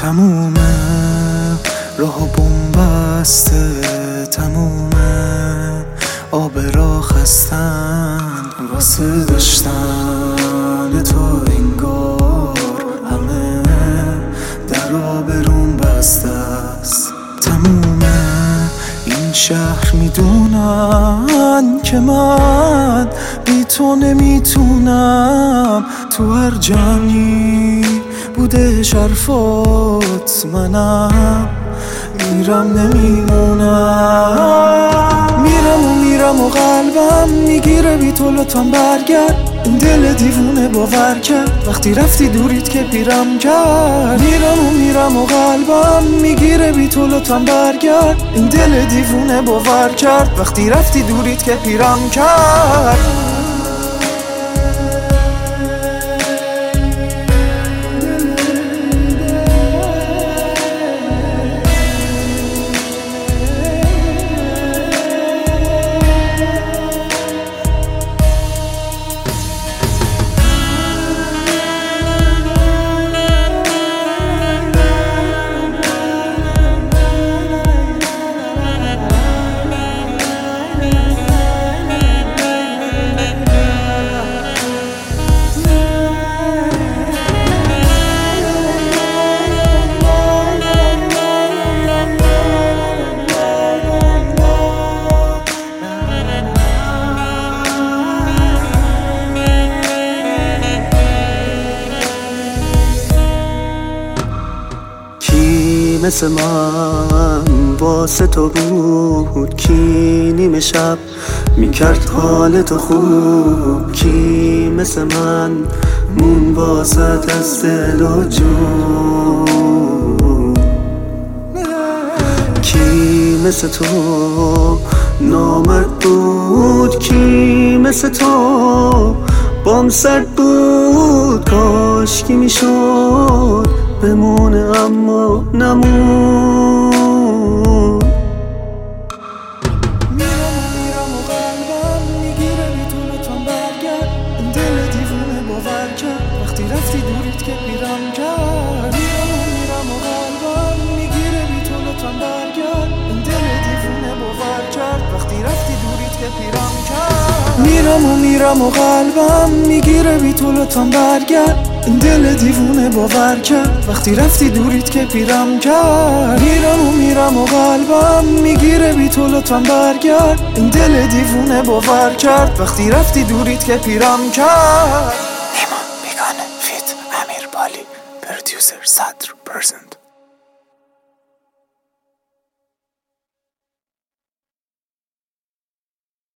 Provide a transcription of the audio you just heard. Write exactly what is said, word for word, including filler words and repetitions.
تمومه راه بنبسته، تمومه آب راه خستن واسه داشتن تو انگار همه در آبرون بسته است. تمومه این شهر میدونن که من بی تو نمیتونم، تو هر جمعی بوده شرفات منم میرم نمیمونم. میرم و میرم و قلبم میگیره بی تو لطفاً برگرد، این دل دیوونه باور کرد وقتی رفتی دوریت که پیرم کرد. میرم و میرم و قلبم میگیره بی تو لطفاً برگرد، این دل دیوونه باور کرد وقتی رفتی دوریت که پیرم کرد. مثل من واسه تو بود، کی نیمه شب میکرد حال تو خوب، کی مثل من مون واسط از دل و جون، کی مثل تو نامرد بود، کی مثل تو بام سرد بود. کاش کی میشد بمونه اما نمون. میرم و میرم و قلبم میگیره بی تو لطفاً برگرد، این دل دیوونه باور کرد وقتی رفتی دوریت که پیرم کرد. میرم و میرم و قلبم میگیره بی تو لطفاً برگرد، این دل دیوونه باور کرد وقتی رفتی دوریت که پیرم کرد. میرم و میرم و قلبم میگیره بی تو لطفاً برگرد، این دل دیوونه باور کرد وقتی رفتی دوریت که پیرم کرد. میرم و میرم و قلبم میگیره بی تو لطفاً برگرد، این دل دیوونه باور کرد وقتی رفتی دوریت که پیرم کرد. ایمان بیگانه فیت امیر بالی، پرودیوسر صدر پرسنت.